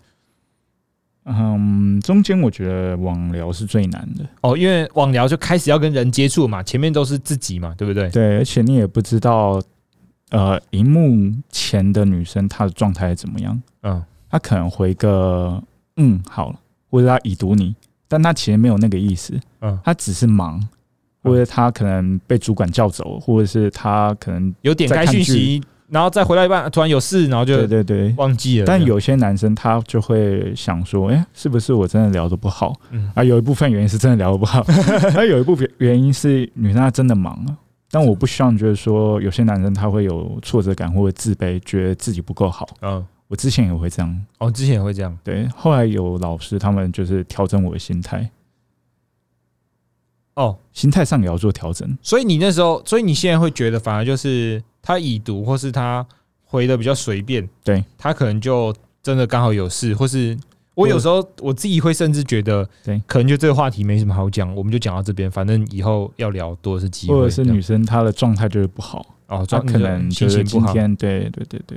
中间我觉得网聊是最难的因为网聊就开始要跟人接触嘛，前面都是自己嘛，对不对？ 对，而且你也不知道，荧幕前的女生她的状态怎么样？她可能回个好了，或者她已读你，但她其实没有那个意思，她只是忙。或者她可能被主管叫走，或者是她可能有点开讯息，然后再回到一半突然有事，然后就对忘记了。 但有些男生他就会想说，是不是我真的聊得不好？有一部分原因是真的聊得不好，有一部分原因是女生她真的忙了。但我不希望就是说有些男生他会有挫折感或者自卑，觉得自己不够好。我之前也会这样。 之前也会这样。 对，后来有老师他们就是调整我的心态。心态上也要做调整。 所以你那时候，所以你现在会觉得，反而就是他已读，或是他回的比较随便， 对， 他可能就真的刚好有事，或是我有时候我自己会甚至觉得， 对， 可能就这个话题没什么好讲，我们就讲到这边，反正以后要聊多的是机会。 或者是女生她的状态就是不好，她可能就是今天，对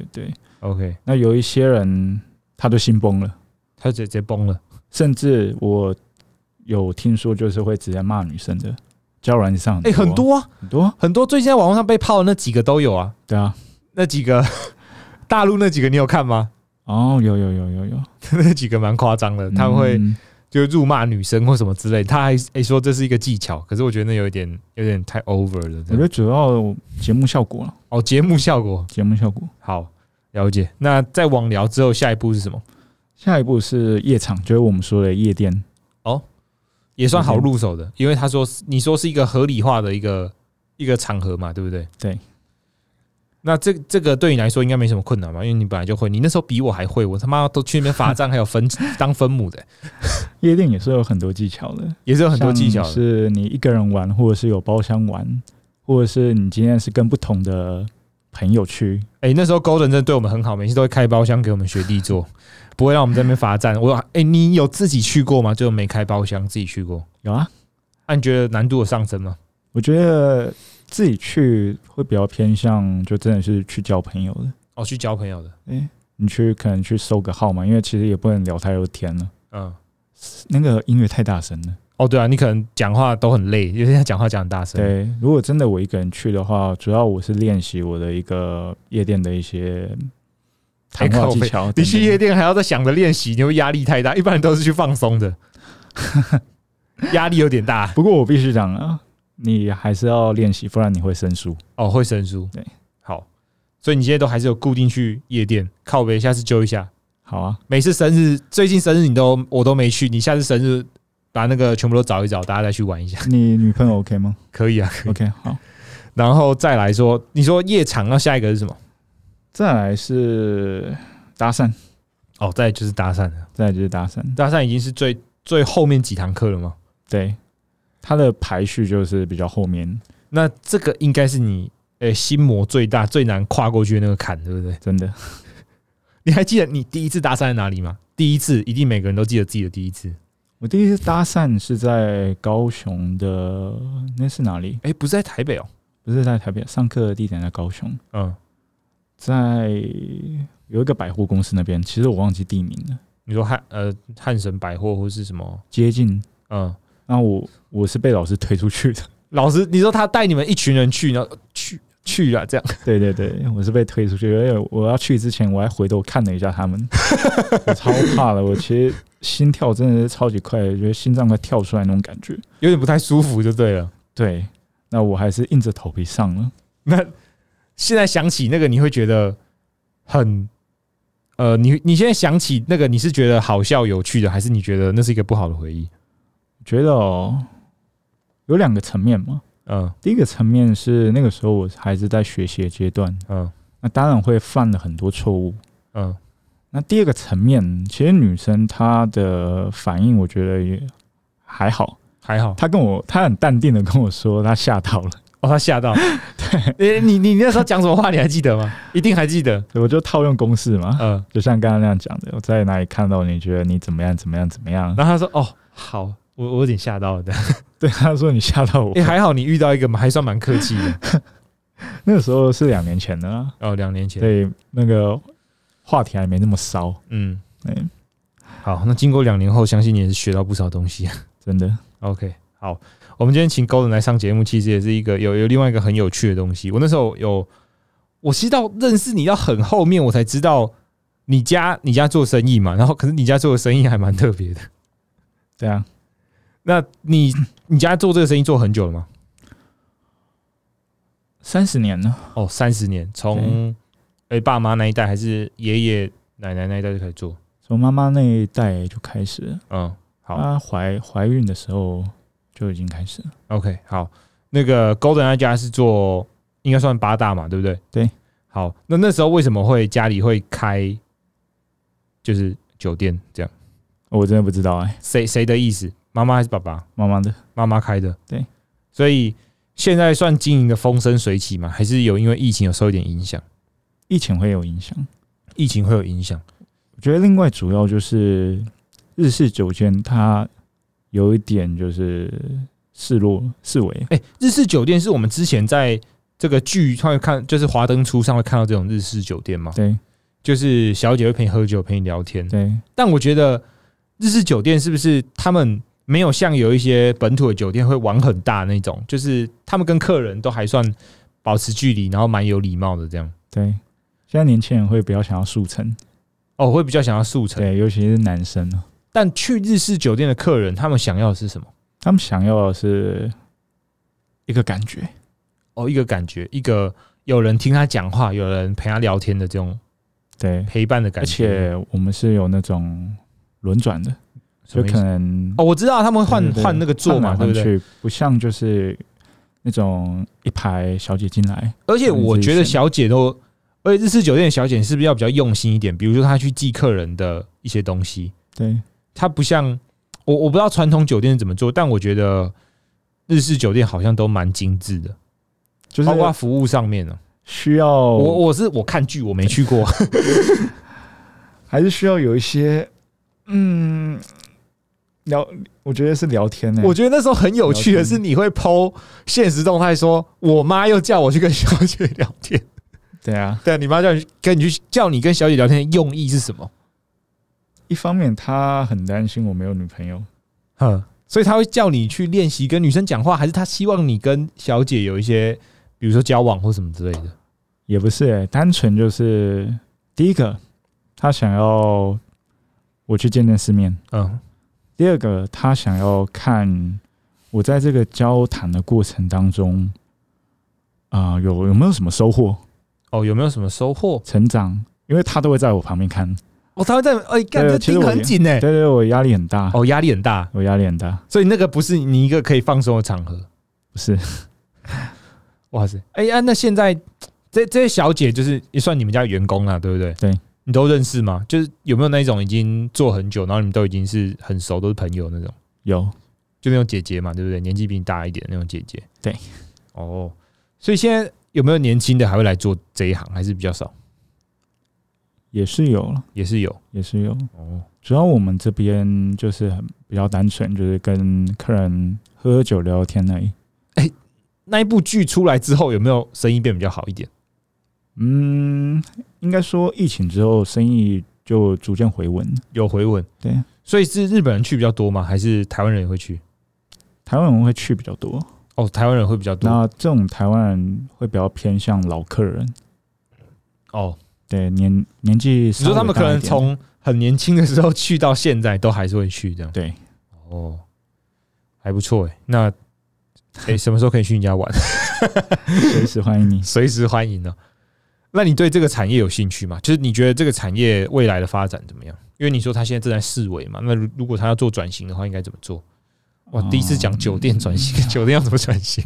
，OK。那有一些人他就心崩了， 他直接崩了， 甚至我有听说就是会直接骂女生的，交友软件上很多啊，很多，最近在网络上被泡的那几个都有啊。对啊，那几个大陆那几个你有看吗？有，那几个蛮夸张的，他们会就辱骂女生或什么之类，他还说这是一个技巧，可是我觉得那有点太 over 了。 我觉得主要节目效果了。 节目效果，好，了解。那在网聊之后，下一步是什么？ 下一步是夜场，就是我们说的夜店。 也算好入手的，因为你说是一个合理化的一个场合嘛，对不对？ 对。 那这个对你来说应该没什么困难吧？因为你本来就会，你那时候比我还会，我他妈都去那边罚站，还有当分母的。 夜店也是有很多技巧的，是你一个人玩，或者是有包厢玩，或者是你今天是跟不同的朋友去。 那时候 Golden 真的对我们很好，每次都会开包厢给我们学弟做。不会让我们在那边罚站。你有自己去过吗？就没开包厢，自己去过？ 有啊。 你觉得难度有上升吗？ 我觉得自己去会比较偏向，就真的是去交朋友的。 去交朋友的。 你可能去搜个号嘛，因为其实也不能聊太多天了。那个音乐太大声了。 对啊，你可能讲话都很累，因为讲话讲很大声。 对，如果真的我一个人去的话，主要我是练习我的一个夜店的一些谈话技巧。 你去夜店还要再想着练习，你会压力太大。一般人都是去放松的，压力有点大。 不过我必须讲啊，你还是要练习，不然你会生疏。 会生疏。 对， 好，所以你现在都还是有固定去夜店靠北，下次揪一下。 好啊， 每次生日，最近生日我都没去，你下次生日把那个全部都找一找，大家再去玩一下。 你女朋友 OK 吗？ 可以啊 ，OK 好。 然后再来说，你说夜场，那下一个是什么？ 再来是搭讪。 再来就是搭讪了。 搭讪已经是最后面几堂课了吗？ 对，它的排序就是比较后面。 那这个应该是你心魔最大、最难跨过去的那个坎，对不对？ 真的。 你还记得你第一次搭讪在哪里吗？第一次一定每个人都记得自己的第一次。 我第一次搭讪是在高雄的，那是哪里？ 不是在台北哦， 不是在台北，上课的地点在高雄。在有一个百货公司那边，其实我忘记地名了。 你说汉神百货或是什么？ 接近。那我是被老师推出去的。 老师，你说他带你们一群人去，然后去了这样。 对对对，我是被推出去，因为我要去之前我还回头看了一下他们，我超怕了，我其实心跳真的是超级快，觉得心脏快跳出来那种感觉， 有点不太舒服就对了。 对，那我还是硬着头皮上了。 那现在想起那个，你会觉得很你现在想起那个，你是觉得好笑有趣的，还是你觉得那是一个不好的回忆？ 觉得有2个层面嘛。第一个层面是那个时候我还是在学习的阶段，那当然会犯了很多错误，那第二个层面，其实女生她的反应，我觉得也还好，她很淡定的跟我说，她吓到了。 哦，她吓到。对，你那时候讲什么话，你还记得吗？一定还记得。 我就套用公式嘛，就像刚刚那样讲的，我在哪里看到你觉得你怎么样怎么样怎么样， 然后她说，哦，好。我有点吓到了的， 对，他说你吓到我。 还好你遇到一个还算蛮客气的。 那个时候是2年前的啦。 2年前， 对，那个话题还没那么烧。 好，那经过2年后，相信你也是学到不少东西， 真的。 OK， 好，我们今天请Golden来上节目，其实也是一个有另外一个很有趣的东西。我那时候我其实到认识你到很后面，我才知道你家做生意嘛，然后可是你家做的生意还蛮特别的。 对啊。 那你家做这个生意做很久了吗 ？30年了。 哦，30年，从爸妈那一代还是爷爷奶奶那一代就开始做？ 从妈妈那一代就开始了。 好， 她怀孕的时候就已经开始了。 OK， 好，那个 Golden 那家是做应该算8大嘛，对不对？ 对。 好，那时候为什么会家里会开就是酒店这样？ 我真的不知道谁的意思？妈妈还是爸爸？ 妈妈的， 妈妈开的。 对， 所以现在算经营的风生水起吗？还是有因为疫情有受一点影响？ 疫情会有影响。 我觉得另外主要就是日式酒店它有一点就是视为。 日式酒店是我们之前在这个剧上会看，就是华灯初上会看到这种日式酒店吗？ 对， 就是小姐会陪你喝酒，陪你聊天。 对， 但我觉得日式酒店是不是他们没有像有一些本土的酒店会玩很大那种，就是他们跟客人都还算保持距离，然后蛮有礼貌的这样。 对，现在年轻人会比较想要速成。 会比较想要速成。 对，尤其是男生。 但去日式酒店的客人，他们想要的是什么？ 他们想要的是一个感觉。 一个感觉，一个有人听他讲话，有人陪他聊天的这种对陪伴的感觉。 而且我们是有那种轮转的。就可能我知道他们会换那个座嘛，对不对？ 不像就是那种一排小姐进来。 而且我觉得小姐而且日式酒店的小姐是不是要比较用心一点？比如说她去记客人的一些东西， 对， 她不像我不知道传统酒店是怎么做，但我觉得日式酒店好像都蛮精致的，就是包括服务上面呢， 需要我看剧我没去过， 还是需要有一些我觉得是聊天我觉得那时候很有趣的是，你会 po 限时动态说，我妈又叫我去跟小姐聊天。 对啊， 对，你妈叫你跟小姐聊天的用意是什么？ 一方面，她很担心我没有女朋友， 所以她会叫你去练习跟女生讲话，还是她希望你跟小姐有一些，比如说交往或什么之类的？ 也不是单纯就是第一个，她想要我去见世面，第二个，他想要看我在这个交谈的过程当中，有没有什么收获？ 有没有什么收获？ 成长，因为他都会在我旁边看。 他会在，干这盯很紧哎。 对，我压力很大。 压力很大， 我压力很大。 所以那个不是你一个可以放松的场合， 不是。 哇塞，那现在这些小姐就是也算你们家员工啦，对不对？ 对。 你都认识吗？就是有没有那种已经做很久，然后你们都已经是很熟，都是朋友那种？ 有， 就那种姐姐嘛，对不对？年纪比你大一点的那种姐姐。 对。 所以现在有没有年轻的还会来做这一行，还是比较少？ 也是有了， 也是有。 主要我们这边就是比较单纯，就是跟客人喝酒聊天而已。 那一部剧出来之后，有没有生意变比较好一点？ 应该说疫情之后生意就逐渐回稳， 有回稳。 对， 所以是日本人去比较多吗？还是台湾人也会去？ 台湾人会去比较多。 哦，台湾人会比较多。 那这种台湾人会比较偏向老客人。 哦， 对，年纪你说他们可能从很年轻的时候去到现在都还是会去这样。 对， 哦，还不错哎。那什么时候可以去你家玩？ 随时欢迎你， 随时欢迎呢。那你对这个产业有兴趣吗？就是你觉得这个产业未来的发展怎么样？因为你说他现在正在式微嘛，那如果他要做转型的话，应该怎么做？哇，第一次讲酒店转型，酒店要怎么转型？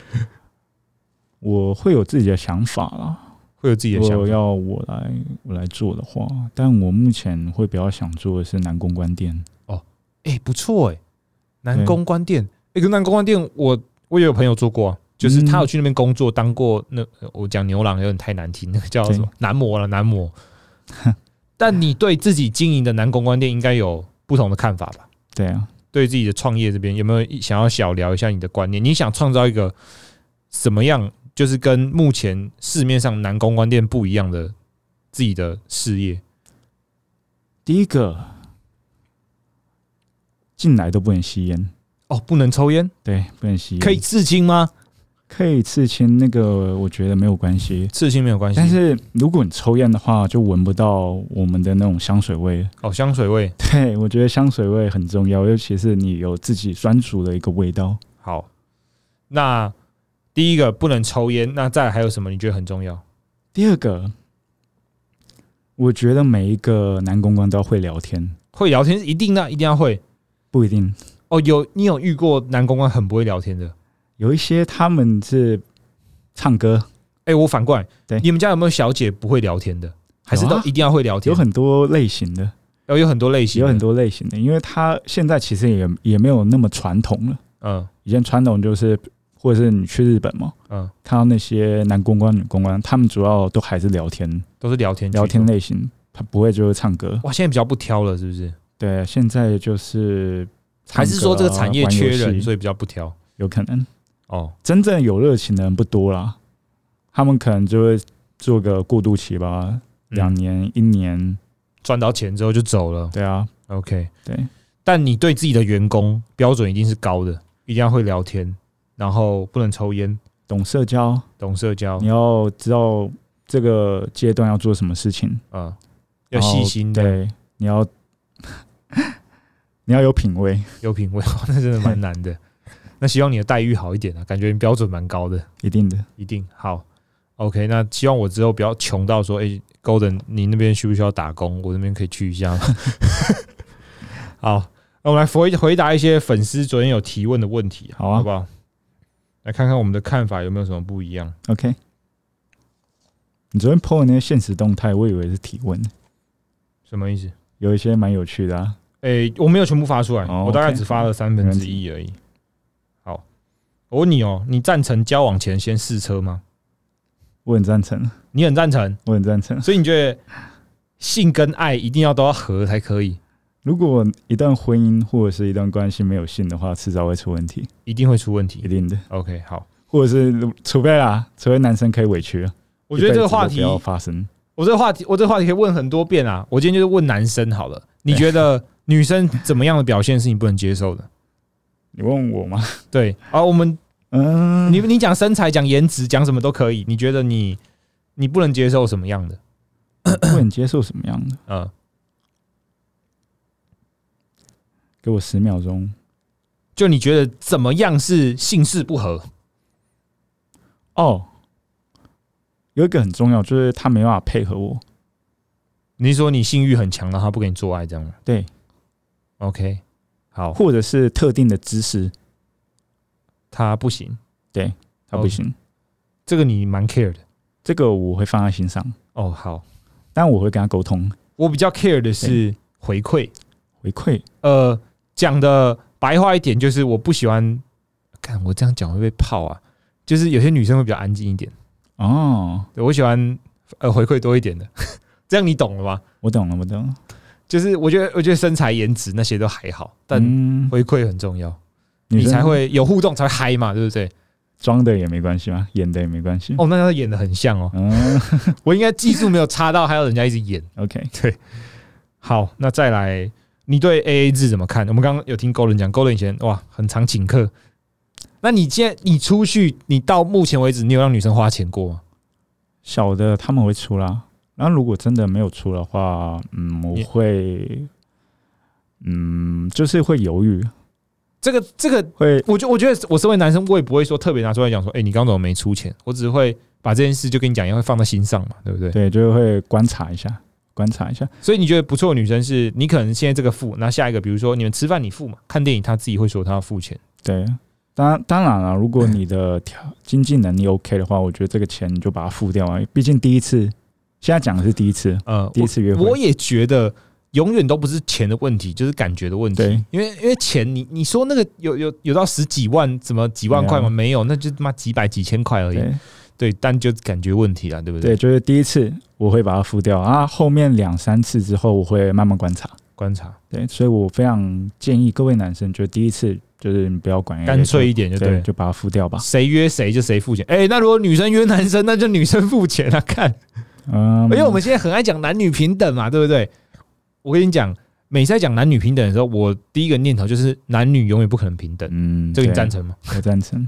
我会有自己的想法啦， 会有自己的想法。 如果要我来做的话，但我目前会比较想做的是南公关店。 哦，不错哎，南公关店，跟南公关店我也有朋友做过啊。就是他有去那边工作，当过我讲牛郎有点太难听，那个叫什么男模了，男模。但你对自己经营的南公关店应该有不同的看法吧？ 对啊， 对自己的创业这边有没有想要小聊一下你的观念？你想创造一个什么样，就是跟目前市面上南公关店不一样的自己的事业？ 第一个，进来都不能吸烟。 哦，不能抽烟？ 对，不能吸烟。 可以刺青吗？ 可以刺青，那个我觉得没有关系， 刺青没有关系。 但是如果你抽烟的话，就闻不到我们的那种香水味。 哦，香水味。 对，我觉得香水味很重要，尤其是你有自己专属的一个味道。 好，那第一个不能抽烟，那再来还有什么你觉得很重要？ 第二个，我觉得每一个男公关都要会聊天。 会聊天是一定的，一定要会。 不一定。 哦，你有遇过男公关很不会聊天的？ 有一些他们是唱歌。 我反过来， 对， 你们家有没有小姐不会聊天的？还是都一定要会聊天？ 有很多类型的。 有很多类型， 有很多类型的，因为他现在其实也没有那么传统了。以前传统就是，或者是你去日本嘛，看到那些男公关、女公关，他们主要都还是聊天， 都是聊天类型，他不会就是唱歌。 哇，现在比较不挑了，是不是？ 对，现在就是还是说这个产业缺人，所以比较不挑？ 有可能。 哦， 真正有热情的人不多啦，他们可能就会做个过渡期吧，2年、1年。 赚到钱之后就走了。 对啊 ，OK， 对。 但你对自己的员工标准一定是高的，一定要会聊天，然后不能抽烟， 懂社交。你要知道这个阶段要做什么事情， 要细心的。 对，你要有品味， 那真的蛮难的。那希望你的待遇好一点啊，感觉你标准蛮高的。 一定的， 一定好。OK， 那希望我之后不要穷到说，Golden， 你那边需不需要打工？我那边可以去一下吗？好，那我们来回答一些粉丝昨天有提问的问题， 好啊， 好不好？来看看我们的看法有没有什么不一样。 OK， 你昨天 po 的那些限时动态，我以为是提问， 什么意思？ 有一些蛮有趣的啊。 我没有全部发出来，我大概 ，okay， 只发了1/3而已。好，我问你你赞成交往前先试车吗？ 我很赞成。 你很赞成？ 我很赞成。 所以你觉得性跟爱一定要都要合才可以？ 如果一段婚姻或者是一段关系没有性的话，迟早会出问题。 一定会出问题， 一定的。 OK， 好。 或者是除非男生可以委屈。 我觉得这个话题不要发生。 我这个话题可以问很多遍啊。我今天就是问男生好了，你觉得女生怎么样的表现是你不能接受的？ 你问我吗？ 对啊，我们你讲身材、讲颜值、讲什么都可以。你觉得你不能接受什么样的？ 不能接受什么样的？给我10秒钟。 就你觉得怎么样是性事不合？ 有一个很重要，就是他没办法配合我。 你是说你性欲很强，然后他不跟你做爱这样吗？ 对。 OK， 好。 或者是特定的姿势， 他不行。 对，他不行。 这个你蛮 care 的。 这个我会放在心上。 好。 但我会跟他沟通。 我比较 care 的是回馈。讲的白话一点，就是我不喜欢，看我这样讲会被泡啊。就是有些女生会比较安静一点。对，我喜欢回馈多一点的。这样你懂了吗？我懂了。就是我觉得身材、颜值那些都还好，但回馈很重要，你才会有互动，才会嗨嘛，对不对？ 装的也没关系吗？演的也没关系。 那他演的很像我应该技术没有差到还要人家一直演。 OK， 对。好，那再来，你对 AA 制怎么看？我们刚刚有听Golden讲，Golden以前很常请客。 那你现在你出去，你到目前为止，你有让女生花钱过吗？ 小的他们会出啦，然后如果真的没有出的话，我会，就是会犹豫。 这个会， 我觉得我身为男生，我也不会说特别拿出来讲说，你刚刚怎么没出钱？我只会把这件事就跟你讲一样，会放在心上嘛，对不对？ 对，就会观察一下。 所以你觉得不错的女生是，你可能现在这个付，那下一个，比如说你们吃饭你付嘛，看电影他自己会说他要付钱。 对，当然了，如果你的经济能力 OK 的话，我觉得这个钱你就把它付掉啊。毕竟第一次，现在讲的是第一次，第一次约会， 我也觉得。永远都不是钱的问题，就是感觉的问题。因为钱你说那个有到10几万，怎么几万块吗？没有，那就他妈几百几千块而已。对，但就感觉问题啦，对不对？ 对，就是第一次我会把它付掉啊，后面2、3次之后我会慢慢观察。对，所以我非常建议各位男生，就第一次就是你不要管， 干脆一点就对， 就把它付掉吧。 谁约谁就谁付钱。那如果女生约男生，那就女生付钱啊！看，因为我们现在很爱讲男女平等嘛，对不对？我跟你讲，每次在讲男女平等的时候，我第一个念头就是男女永远不可能平等。这个你赞成吗？ 我赞成。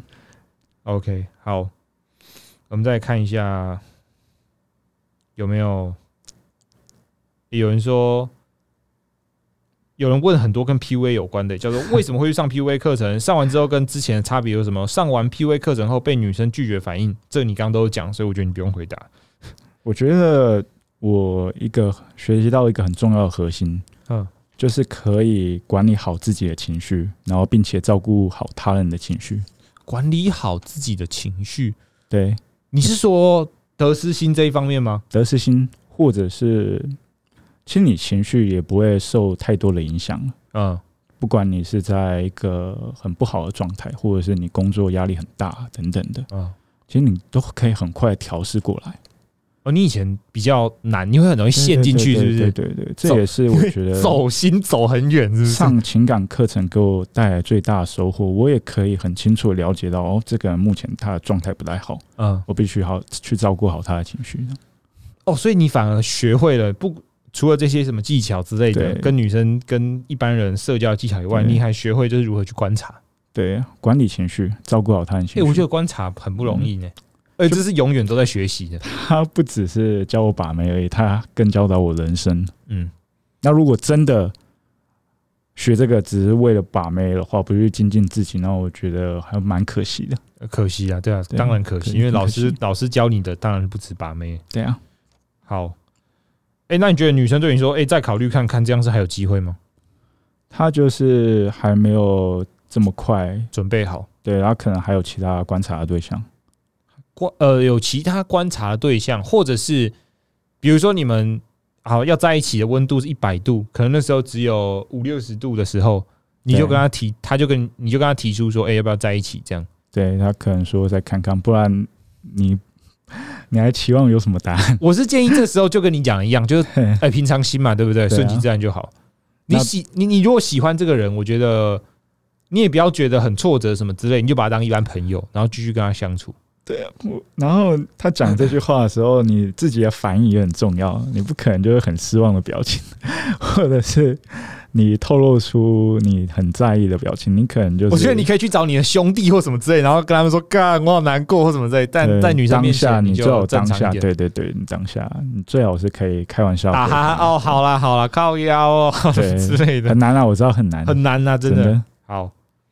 OK， 好，我们再来看一下有没有人说，有人问很多跟 PUA 有关的，叫做为什么会去上 PUA 课程？上完之后跟之前的差别有什么？上完 PUA 课程后被女生拒绝反应，这你刚刚都有讲，所以我觉得你不用回答。 我觉得。我学习到一个很重要的核心，就是可以管理好自己的情绪，然后并且照顾好他人的情绪。 管理好自己的情绪， 对， 你是说得失心这一方面吗？ 得失心，或者是其实你情绪也不会受太多的影响。不管你是在一个很不好的状态，或者是你工作压力很大等等的，其实你都可以很快调试过来。 你以前比较难，你会很容易陷进去，是不是？ 对，这也是我觉得走心走很远，是不是？ 上情感课程给我带来最大的收获，我也可以很清楚的了解到，这个人目前他的状态不太好，我必须好去照顾好他的情绪。 所以你反而学会了除了这些什么技巧之类的，跟女生跟一般人社交技巧以外，你还学会就是如何去观察， 对，管理情绪，照顾好他的情绪。 我觉得观察很不容易呢。这是永远都在学习的。 他不只是教我把妹而已，他更教导我人生。那如果真的学这个只是为了把妹的话，不去精进自己，那我觉得还蛮可惜的。 可惜啊，对啊，当然可惜，因为老师教你的当然不止把妹。 对啊。 好，那你觉得女生对你说，再考虑看看，这样是还有机会吗？ 他就是还没有这么快准备好。 对，他可能还有其他观察的对象。 有其他观察的对象，或者是比如说你们要在一起的温度是100度，可能那时候只有50-60度的时候，你就跟他提，你就跟他提出说，要不要在一起？这样， 对，他可能说再看看，不然你还期望有什么答案？ 我是建议这时候就跟你讲一样，就是平常心嘛，对不对？顺其自然就好。你如果喜欢这个人，我觉得你也不要觉得很挫折什么之类，你就把他当一般朋友，然后继续跟他相处。 对啊，然后他讲这句话的时候，你自己的反应也很重要。你不可能就是很失望的表情，或者是你透露出你很在意的表情。你可能就是， 我觉得你可以去找你的兄弟或什么之类，然后跟他们说：“干，我好难过或什么之类。”但在女生面前， 你就有当下，对，你当下，你最好是可以开玩笑。 好啦，靠腰哦之类的， 很难啊，我知道很难啊，真的。好。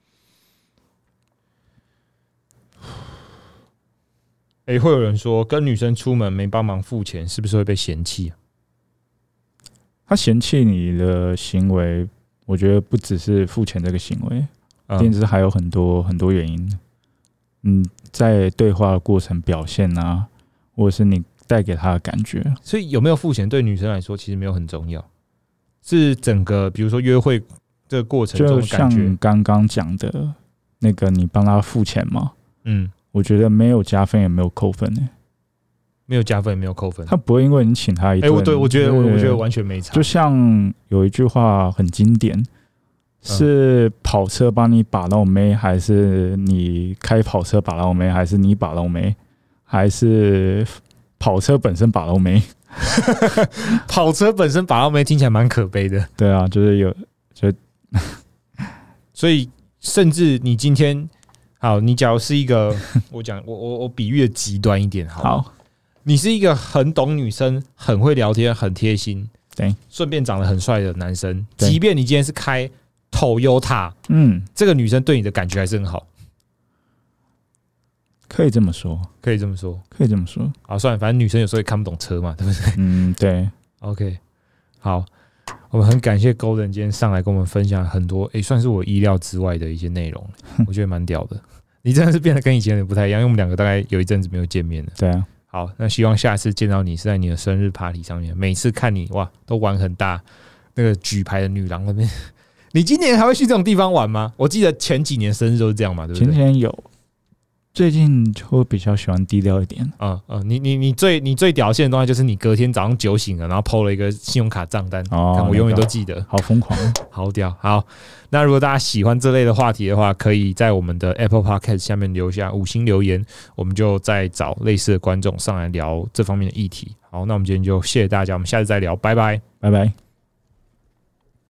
会有人说跟女生出门没帮忙付钱，是不是会被嫌弃？ 他嫌弃你的行为，我觉得不只是付钱这个行为，一定是还有很多很多原因。在对话的过程表现啊，或者是你带给他的感觉。 所以有没有付钱对女生来说其实没有很重要，是整个比如说约会这个过程中的感觉。 就像刚刚讲的那个，你帮他付钱嘛，我觉得没有加分也没有扣分没有加分也没有扣分， 他不会因为你请他一顿。 对，我觉得完全没差。 就像有一句话很经典，是跑车帮你把到妹，还是你开跑车把到妹，还是你把到妹，还是跑车本身把到妹？ 跑车本身把到妹听起来蛮可悲的。 对啊，就是有， 所以甚至你今天。 好，你假如是一个，我比喻的极端一点， 好， 你是一个很懂女生、很会聊天、很贴心， 对， 顺便长得很帅的男生，即便你今天是开 Toyota， 这个女生对你的感觉还是很好。 可以这么说， 可以这么说， 可以这么说。 好，算了，反正女生有时候也看不懂车嘛，对不对？ 对。 OK， 好，我们很感谢 Golden 今天上来跟我们分享很多，算是我意料之外的一些内容，我觉得蛮屌的。你真的是变得跟以前有点不太一样，因为我们两个大概有一阵子没有见面了。 对啊。 好，那希望下次见到你是在你的生日 party 上面，每次看你哇都玩很大，那个举牌的女郎那边，你今年还会去这种地方玩吗？我记得前几年生日都是这样嘛，对不对？ 前几年有。最近就会比较喜欢低调一点。 你最屌线的东西就是你隔天早上酒醒了，然后 po 了一个信用卡账单，我永远都记得， 好疯狂， 好屌。好，那如果大家喜欢这类的话题的话，可以在我们的 Apple Podcast 下面留下5星留言，我们就再找类似的观众上来聊这方面的议题。好，那我们今天就谢谢大家，我们下次再聊，拜拜， 拜拜。